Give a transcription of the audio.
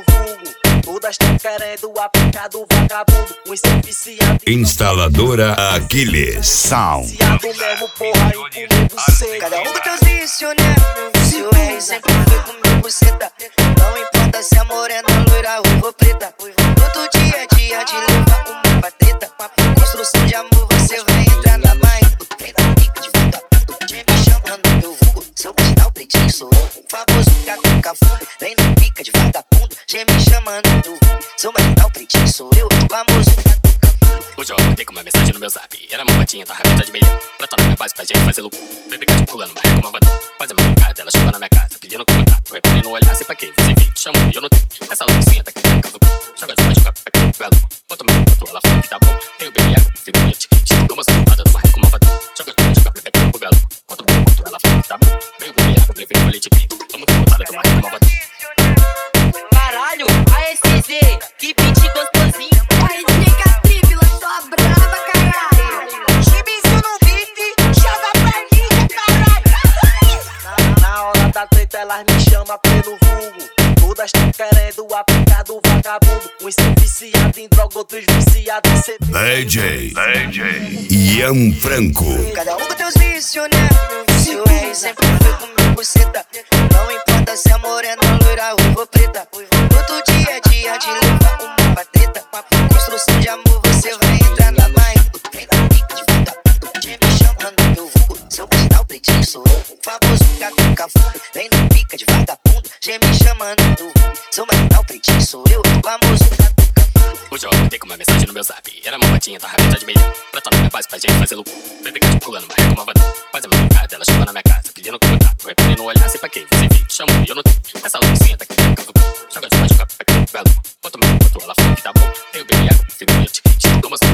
vulgo. Todas tão querendo aplicar do vagabundo. Um ser viciado. Instaladora Aquiles Sound. Viciado mesmo, porra, e comer buceta. Cada um com teus vícios, né? Meu vício é sempre foi comer buceta. Não importa se é morena, loira, ruiva ou preta. Todo dia é dia de levar uma pra treta. Construção de amor, você vai entrar na barriga. Vem na pica de vagabundo, me chamando meu vulgo. Seu marginal pretinho sou eu, o famoso catuca fundo. Vem na pica de vagabundo, me chamando meu vulgo. Seu marginal pretinho sou eu, o famoso catuca fundo. Hoje eu acordei com uma mensagem no meu zap. Era uma patinha, tá rabeta de meia. Pra tá na minha base pra gente fazer louco. Bebê cat pulando, mas é como avador. Faz a madrugada, ela chegou na minha casa pedindo contato. Reparei no olhar, sei pra quê. Você viu, chamou e eu não tenho. Essa luzinha tá aqui na casa do joga as mais, joga pra cá, belo. Bota meu outro, ela falou que tá bom. Tenho bebê água, fico no etiquete. Como assim, tá dando uma ré como avador. Joga pra cá, pra cá, pro galo. Bota meu outro, ela falou que tá bom. Tenho bebê água, prefiro no etiquete. Tô muito botada, tô uma ré como avador. Caralho, a SZ, que beat gostosinho. Da treta elas me chamam pelo vulgo. Todas tão querendo aplicar do vagabundo. Uns ser viciado em droga, outros viciados em ser DJ Ian Franco. Cada um com teus vícios, né? Meu vício é sempre foi comer buceta. Não importa se é morena, loira, ruiva ou preta. Todo dia é dia de levar uma pra treta. Construção de amor, você vai entrar na barriga. Vem na pica de vagabundo, me chamando meu vulgo. Seu marginal pretinho sou eu, o famoso catuca fundo. Vem na pica de vagabundo, me chamando meu vulgo. Seu marginal pretinho sou eu, o famoso catuca fundo. Hoje eu acordei com uma mensagem no meu zap. Era uma patinha, tá rabeta de meia. Pra tá na minha base pra gente fazer louco. Bebê cat pulando, mas é como avador. Faz a madrugada, ela chegou na minha casa pedindo contato. Reparei no olhar, sei pra quê. Você viu, chamou e eu não tenho. Essa luzinha tá aqui na casa do joga as mais, joga pra cá, belo. Bota meu outro, ela falou que tá bom. Tenho bebê água, fico no etiquete. Como assim,